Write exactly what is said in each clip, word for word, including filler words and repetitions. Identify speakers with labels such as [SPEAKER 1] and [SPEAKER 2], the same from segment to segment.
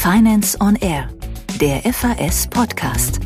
[SPEAKER 1] Finance on Air, der F A S Podcast.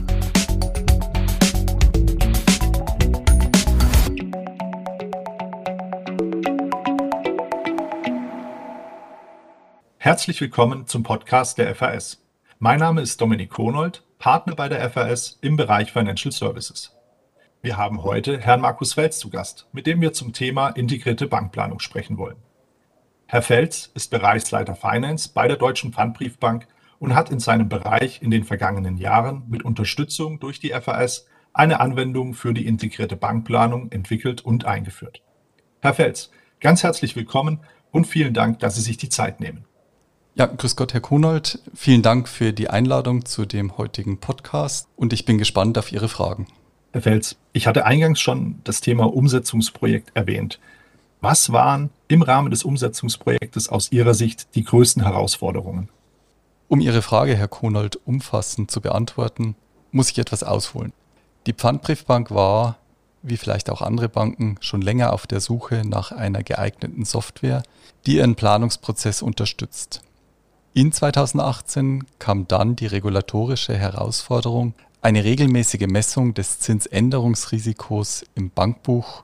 [SPEAKER 2] Herzlich willkommen zum Podcast der F A S. Mein Name ist Dominik Konold, Partner bei der F A S im Bereich Financial Services. Wir haben heute Herrn Markus Felz zu Gast, mit dem wir zum Thema integrierte Bankplanung sprechen wollen. Herr Felz ist Bereichsleiter Finance bei der Deutschen Pfandbriefbank und hat in seinem Bereich in den vergangenen Jahren mit Unterstützung durch die F A S eine Anwendung für die integrierte Bankplanung entwickelt und eingeführt. Herr Felz, ganz herzlich willkommen und vielen Dank, dass Sie sich die Zeit nehmen.
[SPEAKER 3] Ja, grüß Gott, Herr Konold. Vielen Dank für die Einladung zu dem heutigen Podcast und ich bin gespannt auf Ihre Fragen.
[SPEAKER 2] Herr Felz, ich hatte eingangs schon das Thema Umsetzungsprojekt erwähnt. Was waren im Rahmen des Umsetzungsprojektes aus Ihrer Sicht die größten Herausforderungen?
[SPEAKER 3] Um Ihre Frage, Herr Konold, umfassend zu beantworten, muss ich etwas ausholen. Die Pfandbriefbank war, wie vielleicht auch andere Banken, schon länger auf der Suche nach einer geeigneten Software, die ihren Planungsprozess unterstützt. In zweitausendachtzehn kam dann die regulatorische Herausforderung, eine regelmäßige Messung des Zinsänderungsrisikos im Bankbuch,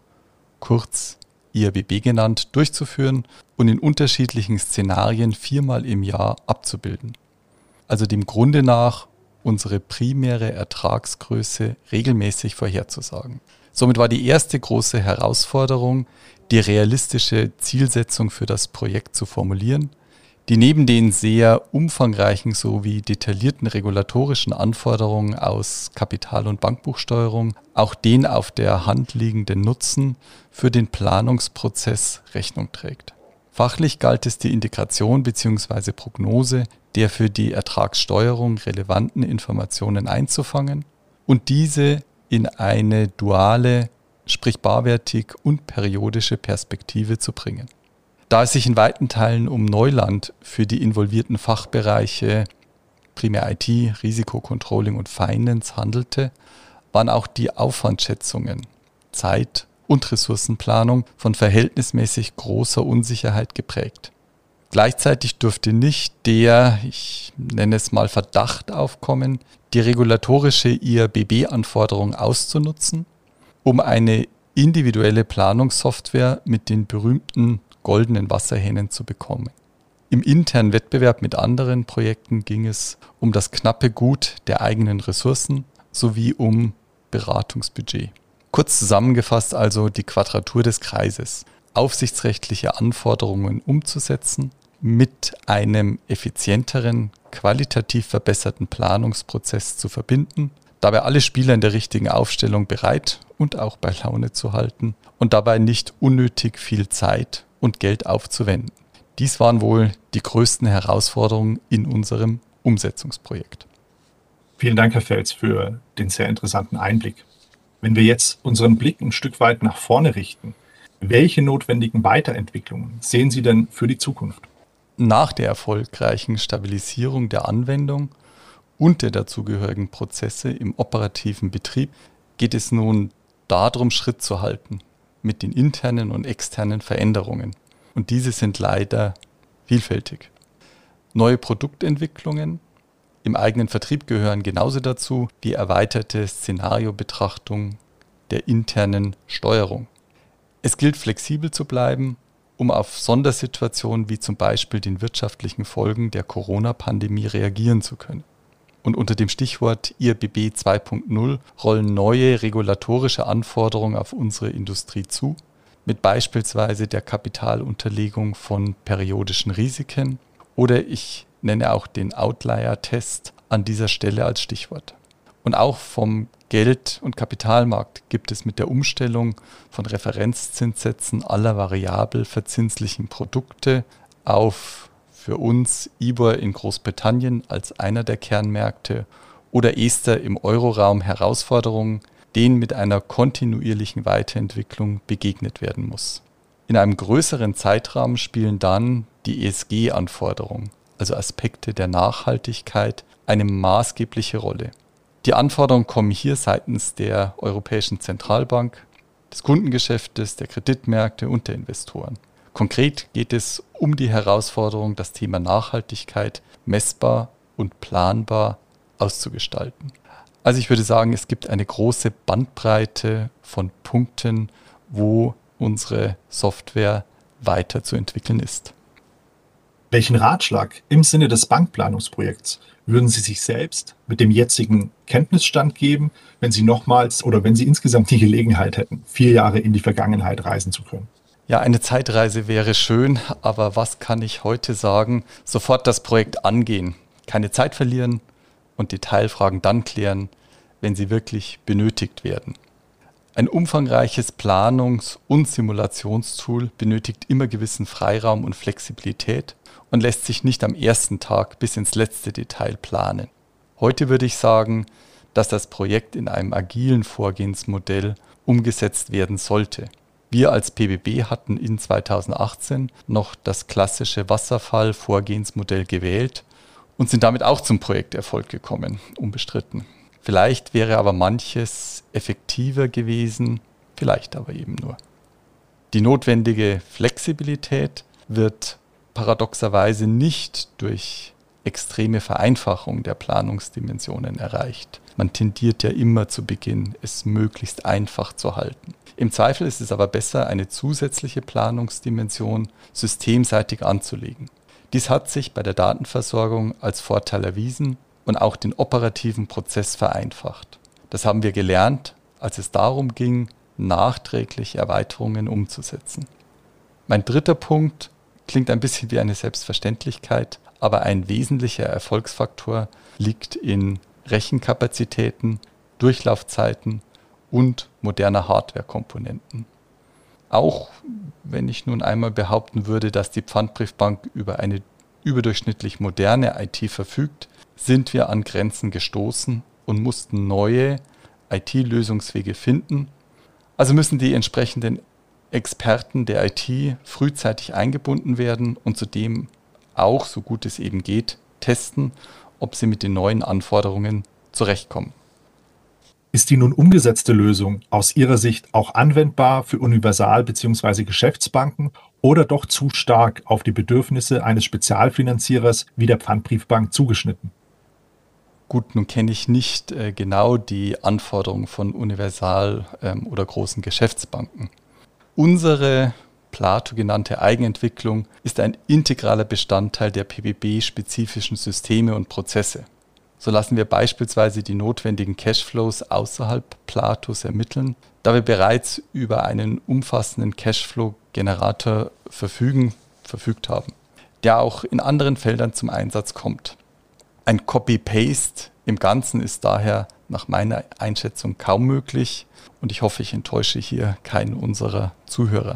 [SPEAKER 3] kurz I R B B genannt, durchzuführen und in unterschiedlichen Szenarien viermal im Jahr abzubilden. Also dem Grunde nach unsere primäre Ertragsgröße regelmäßig vorherzusagen. Somit war die erste große Herausforderung, die realistische Zielsetzung für das Projekt zu formulieren, die neben den sehr umfangreichen sowie detaillierten regulatorischen Anforderungen aus Kapital- und Bankbuchsteuerung auch den auf der Hand liegenden Nutzen für den Planungsprozess Rechnung trägt. Fachlich galt es die Integration bzw. Prognose der für die Ertragssteuerung relevanten Informationen einzufangen und diese in eine duale, sprich barwertig und periodische Perspektive zu bringen. Da es sich in weiten Teilen um Neuland für die involvierten Fachbereiche primär I T, Risikocontrolling und Finance handelte, waren auch die Aufwandschätzungen, Zeit- und Ressourcenplanung von verhältnismäßig großer Unsicherheit geprägt. Gleichzeitig dürfte nicht der, ich nenne es mal Verdacht aufkommen, die regulatorische I R B B-Anforderung auszunutzen, um eine individuelle Planungssoftware mit den berühmten goldenen Wasserhähnen zu bekommen. Im internen Wettbewerb mit anderen Projekten ging es um das knappe Gut der eigenen Ressourcen sowie um Beratungsbudget. Kurz zusammengefasst also die Quadratur des Kreises. Aufsichtsrechtliche Anforderungen umzusetzen, mit einem effizienteren, qualitativ verbesserten Planungsprozess zu verbinden, dabei alle Spieler in der richtigen Aufstellung bereit und auch bei Laune zu halten und dabei nicht unnötig viel Zeit und Geld aufzuwenden. Dies waren wohl die größten Herausforderungen in unserem Umsetzungsprojekt.
[SPEAKER 2] Vielen Dank, Herr Felz, für den sehr interessanten Einblick. Wenn wir jetzt unseren Blick ein Stück weit nach vorne richten, welche notwendigen Weiterentwicklungen sehen Sie denn für die Zukunft?
[SPEAKER 3] Nach der erfolgreichen Stabilisierung der Anwendung und der dazugehörigen Prozesse im operativen Betrieb geht es nun darum, Schritt zu halten mit den internen und externen Veränderungen. Und diese sind leider vielfältig. Neue Produktentwicklungen im eigenen Vertrieb gehören genauso dazu wie erweiterte Szenariobetrachtung der internen Steuerung. Es gilt, flexibel zu bleiben, um auf Sondersituationen wie zum Beispiel den wirtschaftlichen Folgen der Corona-Pandemie reagieren zu können. Und unter dem Stichwort I R B B zwei Punkt null rollen neue regulatorische Anforderungen auf unsere Industrie zu, mit beispielsweise der Kapitalunterlegung von periodischen Risiken oder ich nenne auch den Outlier-Test an dieser Stelle als Stichwort. Und auch vom Geld- und Kapitalmarkt gibt es mit der Umstellung von Referenzzinssätzen aller variabel verzinslichen Produkte auf für uns I B O R in Großbritannien als einer der Kernmärkte oder Ester im Euroraum Herausforderungen, denen mit einer kontinuierlichen Weiterentwicklung begegnet werden muss. In einem größeren Zeitrahmen spielen dann die E S G-Anforderungen, also Aspekte der Nachhaltigkeit, eine maßgebliche Rolle. Die Anforderungen kommen hier seitens der Europäischen Zentralbank, des Kundengeschäftes, der Kreditmärkte und der Investoren. Konkret geht es um die Herausforderung, das Thema Nachhaltigkeit messbar und planbar auszugestalten. Also ich würde sagen, es gibt eine große Bandbreite von Punkten, wo unsere Software weiterzuentwickeln ist.
[SPEAKER 2] Welchen Ratschlag im Sinne des Bankplanungsprojekts würden Sie sich selbst mit dem jetzigen Kenntnisstand geben, wenn Sie nochmals oder wenn Sie insgesamt die Gelegenheit hätten, vier Jahre in die Vergangenheit reisen zu können?
[SPEAKER 3] Ja, eine Zeitreise wäre schön, aber was kann ich heute sagen? Sofort das Projekt angehen, keine Zeit verlieren und Detailfragen dann klären, wenn sie wirklich benötigt werden. Ein umfangreiches Planungs- und Simulationstool benötigt immer gewissen Freiraum und Flexibilität und lässt sich nicht am ersten Tag bis ins letzte Detail planen. Heute würde ich sagen, dass das Projekt in einem agilen Vorgehensmodell umgesetzt werden sollte. Wir als P B B hatten in zweitausendachtzehn noch das klassische Wasserfall-Vorgehensmodell gewählt und sind damit auch zum Projekterfolg gekommen, unbestritten. Vielleicht wäre aber manches effektiver gewesen, vielleicht aber eben nur. Die notwendige Flexibilität wird paradoxerweise nicht durch extreme Vereinfachung der Planungsdimensionen erreicht. Man tendiert ja immer zu Beginn, es möglichst einfach zu halten. Im Zweifel ist es aber besser, eine zusätzliche Planungsdimension systemseitig anzulegen. Dies hat sich bei der Datenversorgung als Vorteil erwiesen und auch den operativen Prozess vereinfacht. Das haben wir gelernt, als es darum ging, nachträglich Erweiterungen umzusetzen. Mein dritter Punkt klingt ein bisschen wie eine Selbstverständlichkeit, aber ein wesentlicher Erfolgsfaktor liegt in Rechenkapazitäten, Durchlaufzeiten und moderner Hardwarekomponenten. Auch wenn ich nun einmal behaupten würde, dass die Pfandbriefbank über eine überdurchschnittlich moderne I T verfügt, sind wir an Grenzen gestoßen und mussten neue I T-Lösungswege finden. Also müssen die entsprechenden Experten der I T frühzeitig eingebunden werden und zudem auch, so gut es eben geht, testen, ob sie mit den neuen Anforderungen zurechtkommen.
[SPEAKER 2] Ist die nun umgesetzte Lösung aus Ihrer Sicht auch anwendbar für Universal- bzw. Geschäftsbanken oder doch zu stark auf die Bedürfnisse eines Spezialfinanzierers wie der Pfandbriefbank zugeschnitten?
[SPEAKER 3] Gut, nun kenne ich nicht äh, genau die Anforderungen von Universal- ähm, oder großen Geschäftsbanken. Unsere Plato genannte Eigenentwicklung ist ein integraler Bestandteil der P B B-spezifischen Systeme und Prozesse. So lassen wir beispielsweise die notwendigen Cashflows außerhalb Platos ermitteln, da wir bereits über einen umfassenden Cashflow-Generator verfügen, verfügt haben, der auch in anderen Feldern zum Einsatz kommt. Ein Copy-Paste im Ganzen ist daher nach meiner Einschätzung kaum möglich und ich hoffe, ich enttäusche hier keinen unserer Zuhörer.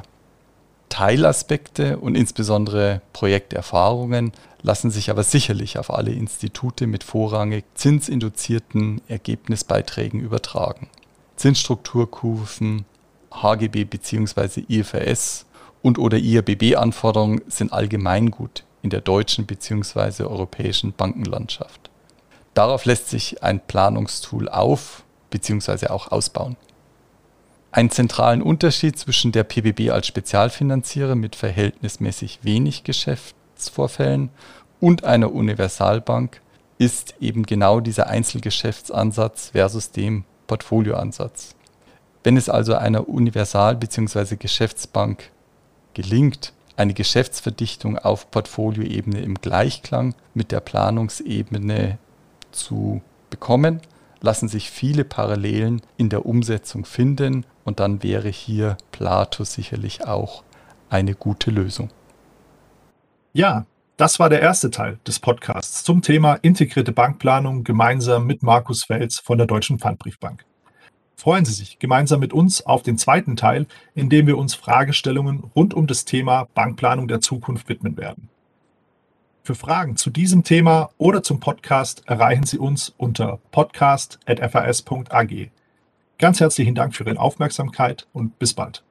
[SPEAKER 3] Teilaspekte und insbesondere Projekterfahrungen lassen sich aber sicherlich auf alle Institute mit vorrangig zinsinduzierten Ergebnisbeiträgen übertragen. Zinsstrukturkurven, H G B bzw. I F R S und oder I R B B-Anforderungen sind allgemeingut in der deutschen bzw. europäischen Bankenlandschaft. Darauf lässt sich ein Planungstool auf bzw. auch ausbauen. Einen zentralen Unterschied zwischen der P B B als Spezialfinanzierer mit verhältnismäßig wenig Geschäftsvorfällen und einer Universalbank ist eben genau dieser Einzelgeschäftsansatz versus dem Portfolioansatz. Wenn es also einer Universal- bzw. Geschäftsbank gelingt, eine Geschäftsverdichtung auf Portfolioebene im Gleichklang mit der Planungsebene zu bekommen, lassen sich viele Parallelen in der Umsetzung finden und dann wäre hier Plato sicherlich auch eine gute Lösung.
[SPEAKER 2] Ja, das war der erste Teil des Podcasts zum Thema integrierte Bankplanung gemeinsam mit Markus Welz von der Deutschen Pfandbriefbank. Freuen Sie sich gemeinsam mit uns auf den zweiten Teil, in dem wir uns Fragestellungen rund um das Thema Bankplanung der Zukunft widmen werden. Für Fragen zu diesem Thema oder zum Podcast erreichen Sie uns unter podcast at f a s punkt a g. Ganz herzlichen Dank für Ihre Aufmerksamkeit und bis bald.